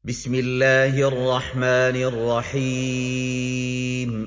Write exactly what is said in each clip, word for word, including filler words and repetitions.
بسم الله الرحمن الرحيم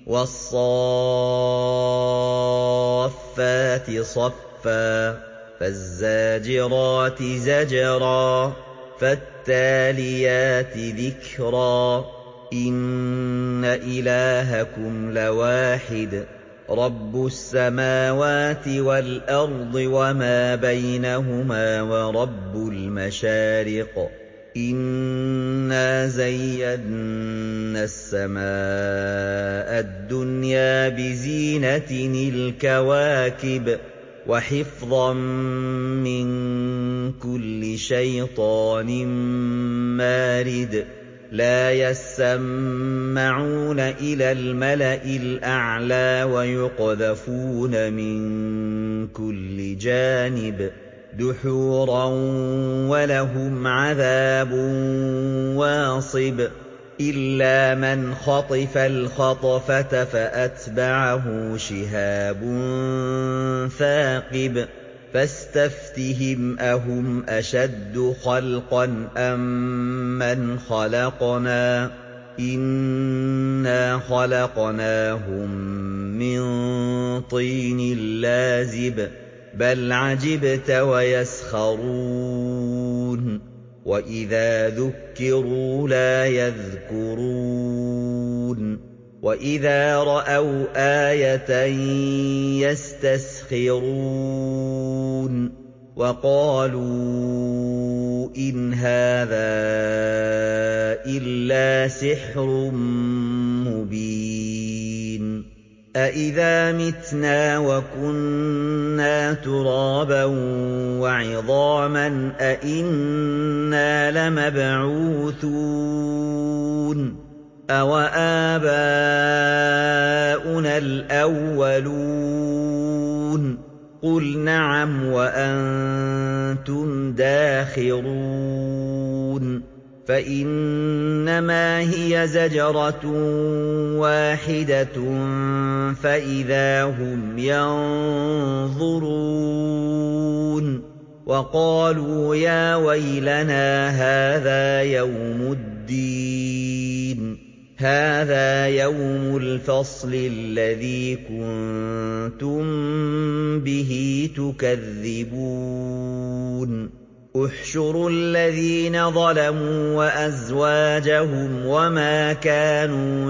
والصافات صفا فالزاجرات زجرا فالتاليات ذكرا إن إلهكم لواحد رب السماوات والأرض وما بينهما ورب المشارق إنا زينا السماء الدنيا بزينة الكواكب وحفظا من كل شيطان مارد لا يسمعون إلى الملأ الأعلى ويقذفون من كل جانب دحورا ولهم عذاب واصب إلا من خطف الخطفة فأتبعه شهاب ثاقب فاستفتهم أهم أشد خلقا أم من خلقنا إنا خلقناهم من طين لازب بل عجبت ويسخرون وإذا ذكروا لا يذكرون وإذا رأوا آية يستسخرون وقالوا إن هذا إلا سحر مبين أَإِذَا مِتْنَا وَكُنَّا تُرَابًا وَعِظَامًا أَإِنَّا لَمَبْعُوثُونَ أَوَآبَاؤُنَا الْأَوَّلُونَ قُلْ نَعَمْ وَأَنتُمْ دَاخِرُونَ فَإِنَّمَا هِيَ زَجْرَةٌ وَاحِدَةٌ فَإِذَا هُمْ يَنظُرُونَ وَقَالُوا يَا وَيْلَنَا هَٰذَا يَوْمُ الدِّينِ هَٰذَا يَوْمُ الْفَصْلِ الَّذِي كُنتُم بِهِ تُكَذِّبُونَ احشروا الذين ظلموا وأزواجهم وما كانوا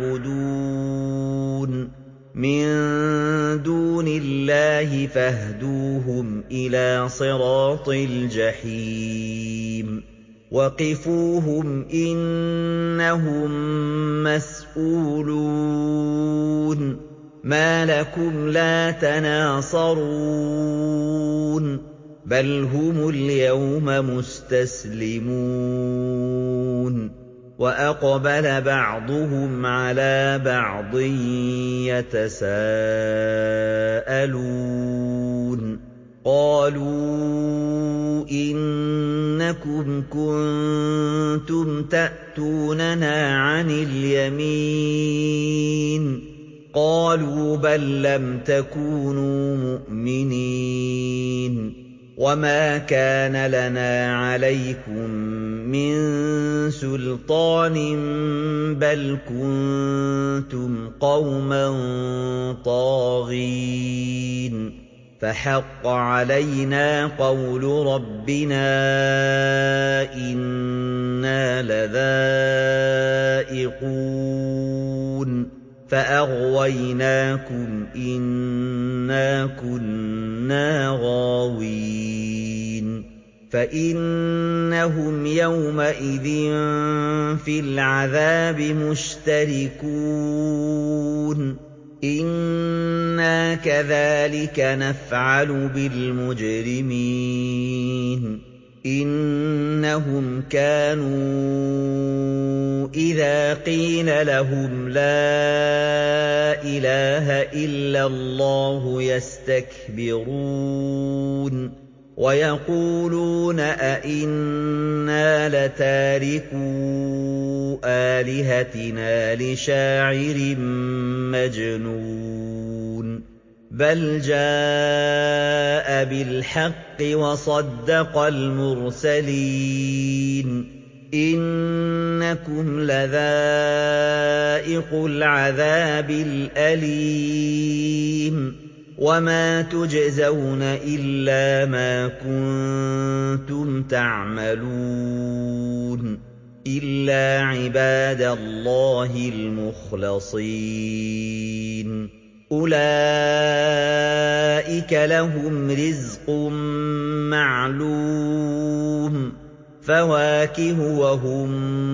يعبدون من دون الله فاهدوهم إلى صراط الجحيم وقفوهم إنهم مسئولون ما لكم لا تناصرون بل هم اليوم مستسلمون وأقبل بعضهم على بعض يتساءلون قالوا إنكم كنتم تأتوننا عن اليمين قالوا بل لم تكونوا مؤمنين وما كان لنا عليكم من سلطان بل كنتم قوما طاغين فحق علينا قول ربنا إنا لذائقون فأغويناكم إنا كنا غاوين فإنهم يومئذ في العذاب مشتركون إنا كذلك نفعل بالمجرمين إنهم كانوا إذا قيل لهم لا إله إلا الله يستكبرون ويقولون أئنا لتاركو آلهتنا لشاعر مجنون بل جاء بالحق وصدق المرسلين إِنَّكُمْ لَذَائِقُو الْعَذَابِ الْأَلِيمِ وَمَا تُجْزَوْنَ إِلَّا مَا كُنتُمْ تَعْمَلُونَ إِلَّا عِبَادَ اللَّهِ الْمُخْلَصِينَ أُولَٰئِكَ لَهُمْ رِزْقٌ مَّعْلُومٌ فَوَاكِهُ وَهُم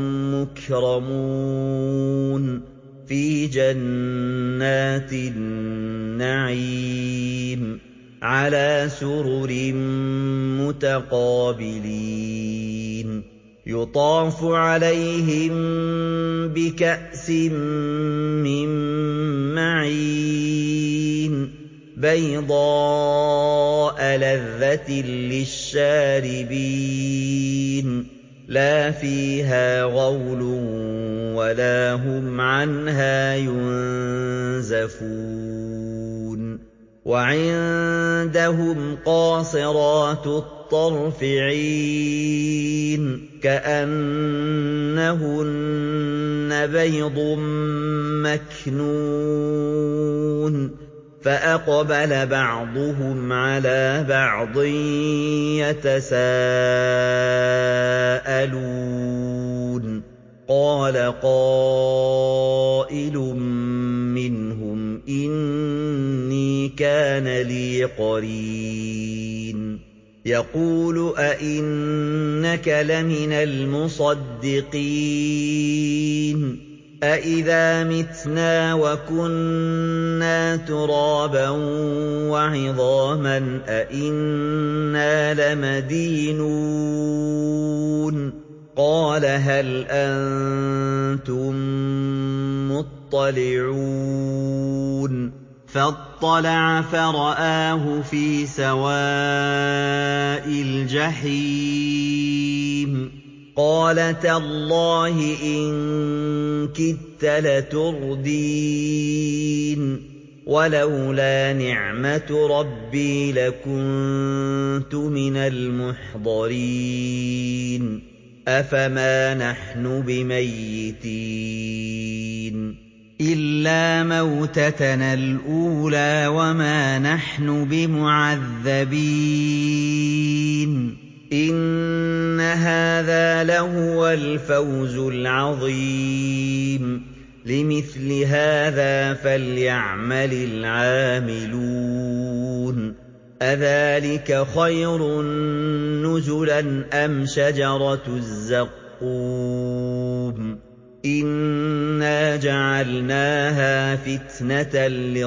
مُّكْرَمُونَ فِي جَنَّاتِ النَّعِيمِ عَلَىٰ سُرُرٍ مُّتَقَابِلِينَ يُطَافُ عَلَيْهِم بِكَأْسٍ مِّن مَّعِينٍ بَيْضَاءَ لَذَّةٍ لِّلشَّارِبِينَ لَا فِيهَا غَوْلٌ وَلَا هُمْ عَنْهَا يُنزَفُونَ وَعِندَهُمْ قَاصِرَاتُ الطَّرْفِ عِينٌ كَأَنَّهُنَّ بَيْضٌ مَّكْنُونٌ فَأَقْبَلَ بَعْضُهُمْ عَلَىٰ بَعْضٍ يَتَسَاءَلُونَ قَالَ قَائِلٌ مِّنْهُمْ إِنِّي كَانَ لِي قَرِينٌ يَقُولُ أَإِنَّكَ لَمِنَ الْمُصَدِّقِينَ أَإِذَا مِتْنَا وَكُنَّا تُرَابًا وَعِظَامًا أَإِنَّا لَمَدِينُونَ قَالَ هَلْ أَنتُم مُّطَّلِعُونَ فَاطَّلَعَ فَرَآهُ فِي سَوَاءِ الْجَحِيمِ قَالَ تَاللَّهِ إِن كِدتَّ لَتُرْدِينِ وَلَوْلَا نِعْمَةُ رَبِّي لَكُنتُ مِنَ الْمُحْضَرِينَ أَفَمَا نَحْنُ بِمَيِّتِينَ إِلَّا مَوْتَتَنَا الْأُولَىٰ وَمَا نَحْنُ بِمُعَذَّبِينَ إِنَّ هَٰذَا لَهُوَ الْفَوْزُ الْعَظِيمُ لِمِثْلِ هَٰذَا فَلْيَعْمَلِ الْعَامِلُونَ أَذَٰلِكَ خَيْرٌ نُّزُلًا أَمْ شَجَرَةُ الزَّقُّومِ إِنَّا جَعَلْنَاهَا فِتْنَةً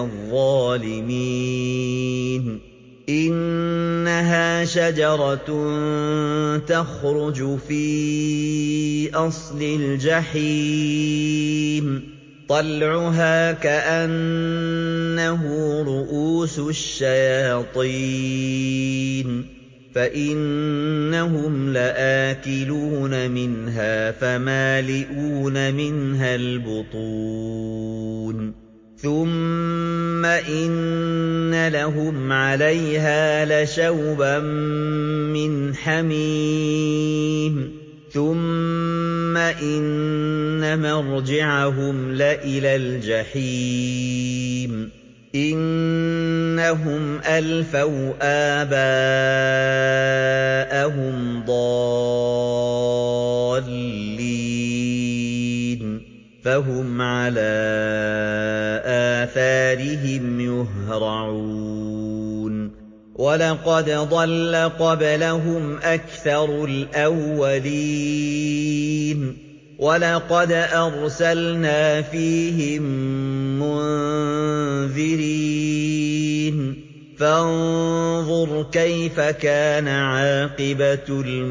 لِّلظَّالِمِينَ إِنَّهَا شَجَرَةٌ تَخْرُجُ فِي أَصْلِ الْجَحِيمِ طَلْعُهَا كَأَنَّهُ رُءُوسُ الشَّيَاطِينِ فَإِنَّهُمْ لَآكِلُونَ مِنْهَا فَمَالِئُونَ مِنْهَا الْبُطُونَ ثُمَّ إِنَّ لَهُمْ عَلَيْهَا لَشَوْبًا مِّنْ حَمِيمٍ ثُمَّ إِنَّ مَرْجِعَهُمْ لَإِلَى الْجَحِيمِ إِنَّهُمْ أَلْفَوْا آبَاءَهُمْ ضَالِّينَ فَهُمْ عَلَىٰ آثَارِهِمْ يُهْرَعُونَ وَلَقَدْ ضَلَّ قَبْلَهُمْ أَكْثَرُ الْأَوَّلِينَ وَلَقَدْ أَرْسَلْنَا فِيهِم مُّنذِرِينَ فَانظُرْ كَيْفَ كَانَ عَاقِبَةُ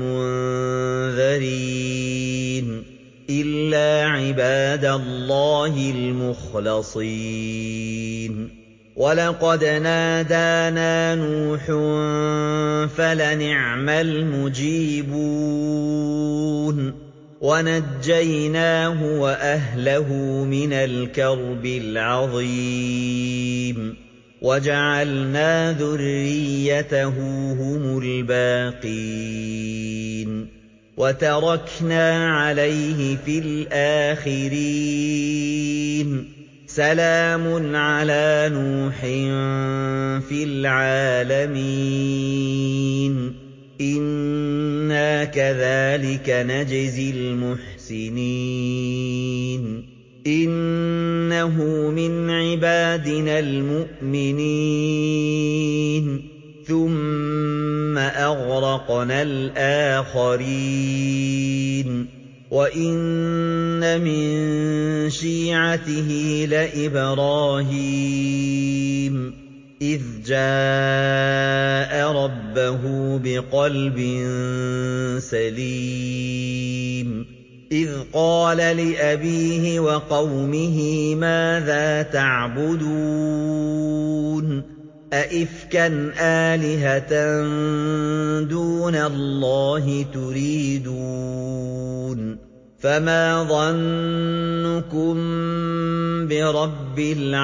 الْمُنذَرِينَ إِلَّا عِبَادَ اللَّهِ الْمُخْلَصِينَ وَلَقَدْ نَادَانَا نُوحٌ فَلَنِعْمَ الْمُجِيبُونَ وَنَجَّيْنَاهُ وَأَهْلَهُ مِنَ الْكَرْبِ الْعَظِيمِ وَجَعَلْنَا ذُرِّيَّتَهُ هُمُ الْبَاقِينَ وَتَرَكْنَا عَلَيْهِ فِي الْآخِرِينَ سَلَامٌ عَلَىٰ نُوحٍ فِي الْعَالَمِينَ إِنَّا كَذَٰلِكَ نَجْزِي الْمُحْسِنِينَ إِنَّهُ مِنْ عِبَادِنَا الْمُؤْمِنِينَ ثُمَّ أَغْرَقْنَا الْآخَرِينَ وَإِنَّ مِن شِيعَتِهِ لَإِبْرَاهِيمَ إِذْ جَاءَ رَبَّهُ بِقَلْبٍ سَلِيمٍ إِذْ قَالَ لِأَبِيهِ وَقَوْمِهِ مَاذَا تَعْبُدُونَ أَئِفْكًا آلِهَةً دُونَ اللَّهِ تُرِيدُونَ فَمَا ظَنُّكُم بِرَبِّ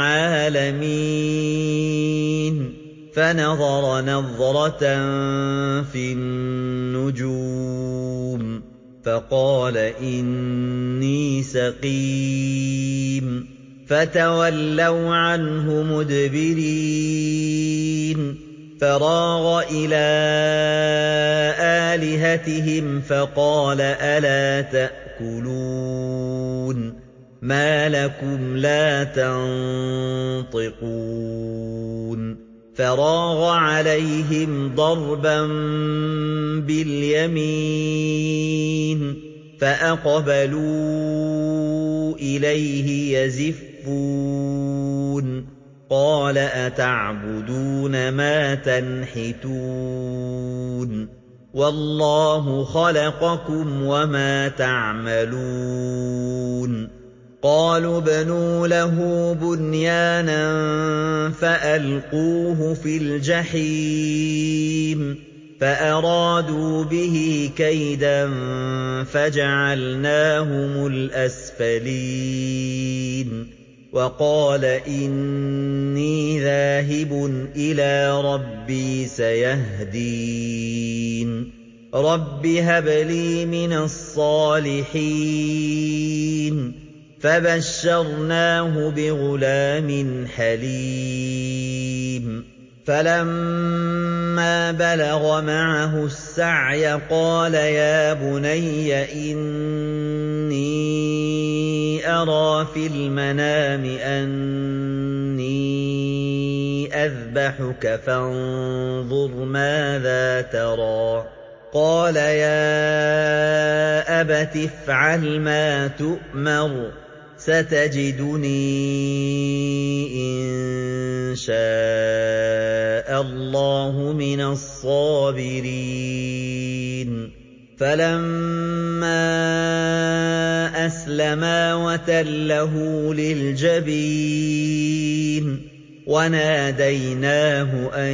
الْعَالَمِينَ فَنَظَرَ نَظْرَةً فِي النُّجُومِ فَقَالَ إِنِّي سَقِيمٌ فَتَوَلَّوْا عَنْهُ مُدْبِرِينَ فَرَاغَ إِلَىٰ آلِهَتِهِمْ فَقَالَ أَلَا تَأْكُلُونَ مَا لَكُمْ لَا تَنطِقُونَ فَرَاغَ عَلَيْهِمْ ضَرْبًا بِالْيَمِينِ فَأَقْبَلُوا إِلَيْهِ يَزِفُّونَ قَالَ أَتَعْبُدُونَ مَا تَنْحِتُونَ وَاللَّهُ خَلَقَكُمْ وَمَا تَعْمَلُونَ قَالُوا ابْنُوا لَهُ بُنْيَانًا فَأَلْقُوهُ فِي الْجَحِيمِ فَأَرَادُوا بِهِ كَيْدًا فَجَعَلْنَاهُمُ الْأَسْفَلِينَ وَقَالَ إِنِّي ذَاهِبٌ إِلَىٰ رَبِّي سَيَهْدِينِ رَبِّ هَبْ لِي مِنَ الصَّالِحِينَ فَبَشَّرْنَاهُ بِغُلَامٍ حَلِيمٍ فَلَمَّا بَلَغَ مَعَهُ السَّعْيَ قَالَ يَا بُنَيَّ إِنِّي أَرَىٰ فِي الْمَنَامِ أَنِّي أَذْبَحُكَ فَانظُرْ مَاذَا تَرَىٰ قَالَ يَا أَبَتِ افْعَلْ مَا تُؤْمَرُ سَتَجِدُنِي إِن شَاءَ اللَّهُ مِنَ الصَّابِرِينَ فَلَمَّا أَسْلَمَا وَتَلَّهُ لِلْجَبِينِ وَنَادَيْنَاهُ أَن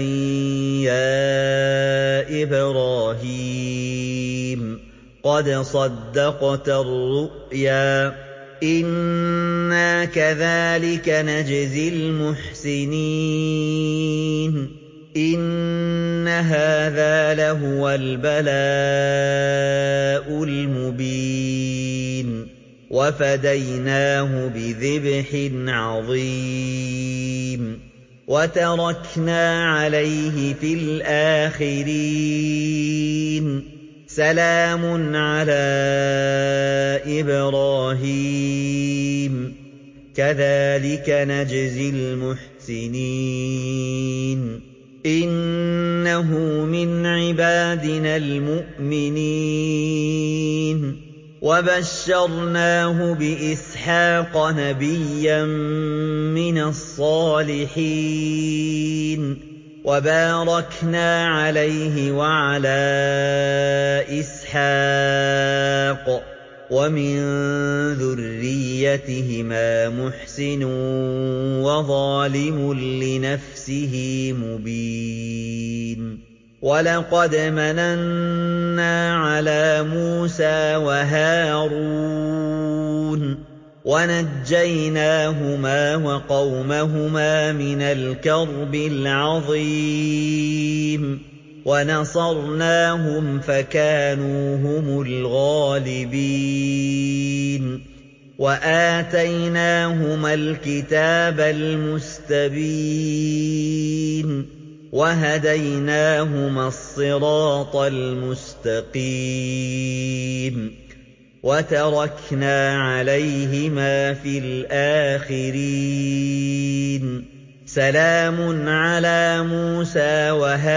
يَا إِبْرَاهِيمُ قَدْ صَدَّقْتَ الرُّؤْيَا إِنَّا كَذَٰلِكَ نَجْزِي الْمُحْسِنِينَ إِنَّ هَٰذَا لَهُوَ الْبَلَاءُ الْمُبِينُ وَفَدَيْنَاهُ بِذِبْحٍ عَظِيمٍ وَتَرَكْنَا عَلَيْهِ فِي الْآخِرِينَ سَلَامٌ عَلَىٰ إِبْرَاهِيمَ كَذَٰلِكَ نَجْزِي الْمُحْسِنِينَ إِنَّهُ مِنْ عِبَادِنَا الْمُؤْمِنِينَ وَبَشَّرْنَاهُ بِإِسْحَاقَ نَبِيًّا مِّنَ الصَّالِحِينَ وَبَارَكْنَا عَلَيْهِ وَعَلَىٰ إِسْحَاقَ وَمِن ذُرِّيَّتِهِمَا مُحْسِنٌ وَظَالِمٌ لِّنَفْسِهِ مُبِينٌ وَلَقَدْ مَنَنَّا عَلَىٰ مُوسَىٰ وَهَارُونَ وَنَجَّيْنَاهُمَا وَقَوْمَهُمَا مِنَ الْكَرْبِ الْعَظِيمِ وَنَصَرْنَاهُمْ فَكَانُوا هُمُ الْغَالِبِينَ وَآتَيْنَاهُمَا الْكِتَابَ الْمُسْتَبِينَ وَهَدَيْنَاهُمَا الصِّرَاطَ الْمُسْتَقِيمَ وَتَرَكْنَا عَلَيْهِمَا فِي الْآخِرِينَ سَلَامٌ عَلَىٰ مُوسَىٰ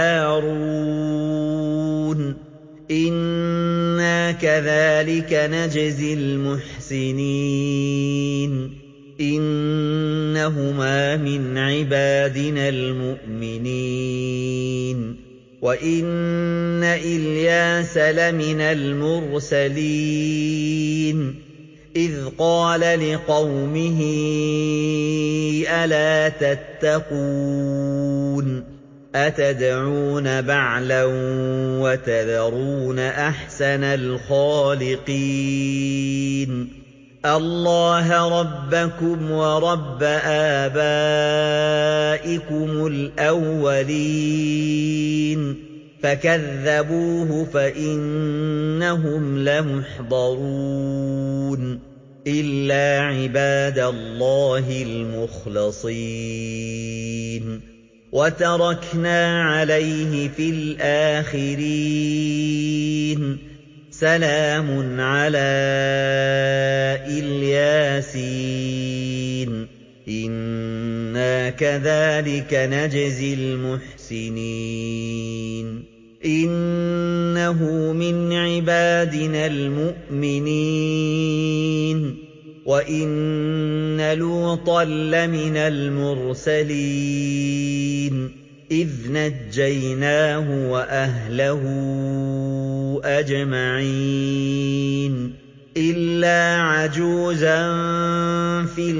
وَهَارُونَ إِنَّا كَذَٰلِكَ نَجْزِي الْمُحْسِنِينَ إِنَّهُمَا مِنْ عِبَادِنَا الْمُؤْمِنِينَ وَإِنَّ إِلْيَاسَ لَمِنَ الْمُرْسَلِينَ إِذْ قَالَ لِقَوْمِهِ أَلَا تَتَّقُونَ أَتَدْعُونَ بَعْلًا وَتَذَرُونَ أَحْسَنَ الْخَالِقِينَ اللَّهَ رَبَّكُمْ وَرَبَّ آبَائِكُمُ الْأَوَّلِينَ فَكَذَّبُوهُ فَإِنَّهُمْ لَمُحْضَرُونَ إِلَّا عِبَادَ اللَّهِ الْمُخْلَصِينَ وَتَرَكْنَا عَلَيْهِ فِي الْآخِرِينَ سَلَامٌ عَلَىٰ الْيَاسِينَ إِنَّا كَذَٰلِكَ نَجْزِي الْمُحْسِنِينَ إِنَّهُ مِنْ عِبَادِنَا الْمُؤْمِنِينَ وَإِنَّ لُوطًا لَّمِنَ الْمُرْسَلِينَ إِذْ نَجَّيْنَاهُ وَأَهْلَهُ أَجْمَعِينَ إِلَّا عَجُوزًا فِي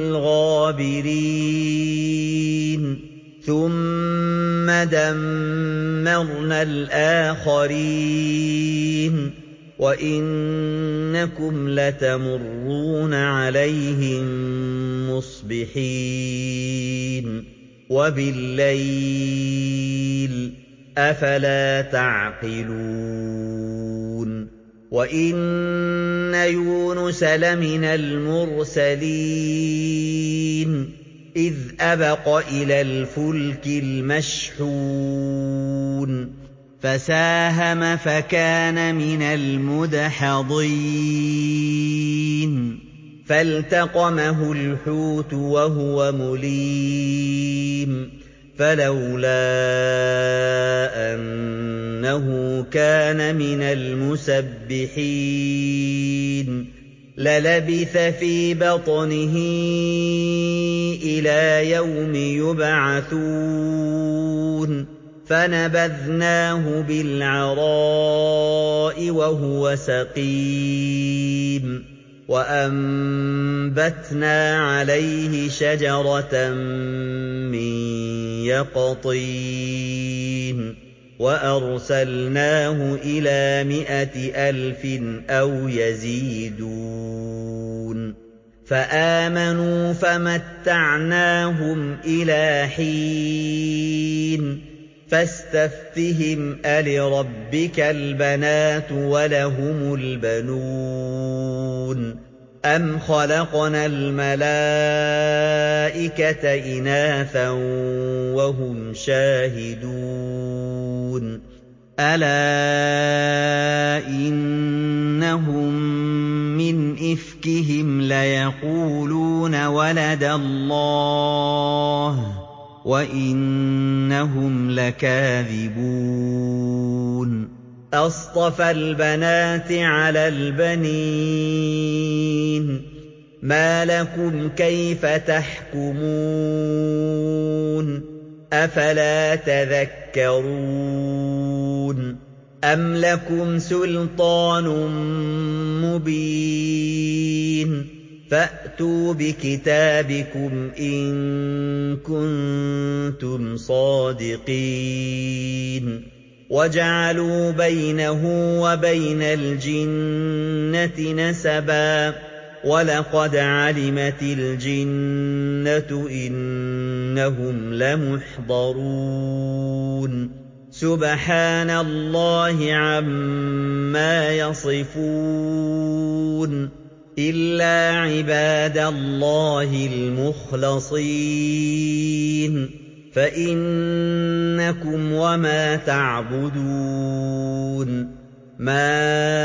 الْغَابِرِينَ ثُمَّ دَمَّرْنَا الْآخَرِينَ وَإِنَّكُمْ لَتَمُرُّونَ عَلَيْهِم مُّصْبِحِينَ وَبِاللَّيْلِ ۗ أَفَلَا تَعْقِلُونَ وَإِنَّ يُونُسَ لَمِنَ الْمُرْسَلِينَ إِذْ أَبَقَ إِلَى الْفُلْكِ الْمَشْحُونِ فَسَاهَمَ فَكَانَ مِنَ الْمُدْحَضِينَ فَالْتَقَمَهُ الْحُوتُ وَهُوَ مُلِيمٌ فَلَوْلَا أَنَّهُ كَانَ مِنَ الْمُسَبِّحِينَ لَلَبِثَ فِي بَطْنِهِ إِلَىٰ يَوْمِ يُبْعَثُونَ فَنَبَذْنَاهُ بِالْعَرَاءِ وَهُوَ سَقِيمٌ وَأَنبَتْنَا عَلَيْهِ شَجَرَةً مِّن يَقْطِينٍ وَأَرْسَلْنَاهُ إِلَىٰ مِائَةِ أَلْفٍ أَوْ يَزِيدُونَ فَآمَنُوا فَمَتَّعْنَاهُمْ إِلَىٰ حِينٍ فَاسْتَفْتِهِمْ أَلِرَبِّكَ الْبَنَاتُ وَلَهُمُ الْبَنُونَ أَمْ خَلَقْنَا الْمَلَائِكَةَ إِنَاثًا وَهُمْ شَاهِدُونَ أَلَا إِنَّهُم مِّنْ إِفْكِهِمْ لَيَقُولُونَ وَلَدَ اللَّهُ وَإِنَّهُمْ لَكَاذِبُونَ أَصْطَفَى الْبَنَاتِ عَلَى الْبَنِينَ مَا لَكُمْ كَيْفَ تَحْكُمُونَ أَفَلَا تَذَكَّرُونَ أَمْ لَكُمْ سُلْطَانٌ مُّبِينٌ فَأْتُوا بِكِتَابِكُمْ إِن كُنتُمْ صَادِقِينَ وَجَعَلُوا بَيْنَهُ وَبَيْنَ الْجِنَّةِ نَسَبًا وَلَقَدْ عَلِمَتِ الْجِنَّةُ إِنَّهُمْ لَمُحْضَرُونَ سُبْحَانَ اللَّهِ عَمَّا يَصِفُونَ إِلَّا عِبَادَ اللَّهِ الْمُخْلَصِينَ فَإِنَّكُمْ وَمَا تَعْبُدُونَ مَا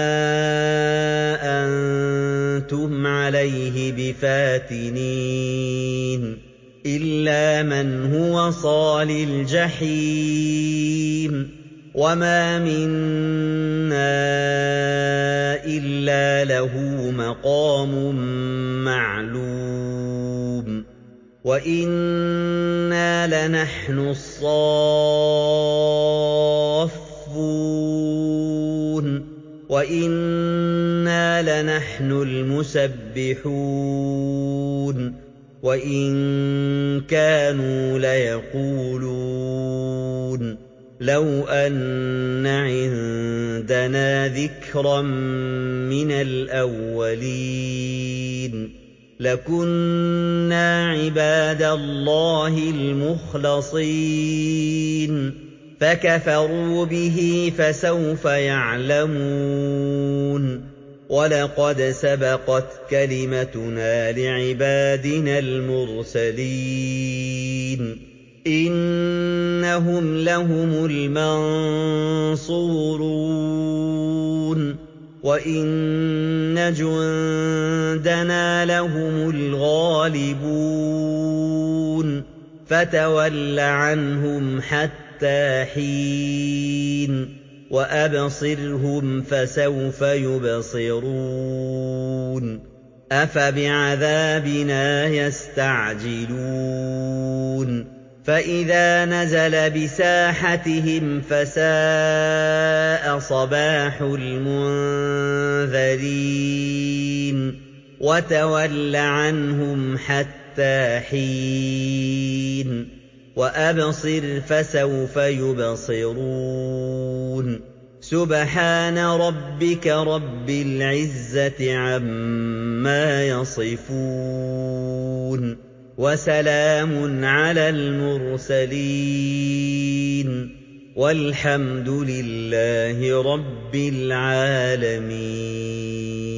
أَنتُمْ عَلَيْهِ بِفَاتِنِينَ إِلَّا مَنْ هُوَ صَالِ الْجَحِيمِ وَمَا مِنَّا إِلَّا لَهُ مَقَامٌ مَّعْلُومٌ وَإِنَّا لَنَحْنُ الصَّافُّونَ وَإِنَّا لَنَحْنُ الْمُسَبِّحُونَ وَإِن كَانُوا لَيَقُولُونَ لَوْ أَنَّ عِندَنَا ذِكْرًا مِّنَ الْأَوَّلِينَ لَكُنَّا عِبَادَ اللَّهِ الْمُخْلَصِينَ فَكَفَرُوا بِهِ فَسَوْفَ يَعْلَمُونَ وَلَقَدْ سَبَقَتْ كَلِمَتُنَا لِعِبَادِنَا الْمُرْسَلِينَ إِنَّهُمْ لَهُمُ الْمَنصُورُونَ وَإِنَّ جُندَنَا لَهُمُ الْغَالِبُونَ فَتَوَلَّ عَنْهُمْ حَتَّىٰ حِينٍ وَأَبْصِرْهُمْ فَسَوْفَ يُبْصِرُونَ أَفَبِعَذَابِنَا يَسْتَعْجِلُونَ فَإِذَا نَزَلَ بِسَاحَتِهِمْ فَسَاءَ صَبَاحُ الْمُنذَرِينَ وَتَوَلَّ عَنْهُمْ حَتَّىٰ حِينٍ وَأَبْصِرْ فَسَوْفَ يُبْصِرُونَ سُبْحَانَ رَبِّكَ رَبِّ الْعِزَّةِ عَمَّا يَصِفُونَ وَسَلَامٌ عَلَى الْمُرْسَلِينَ وَالْحَمْدُ لِلَّهِ رَبِّ الْعَالَمِينَ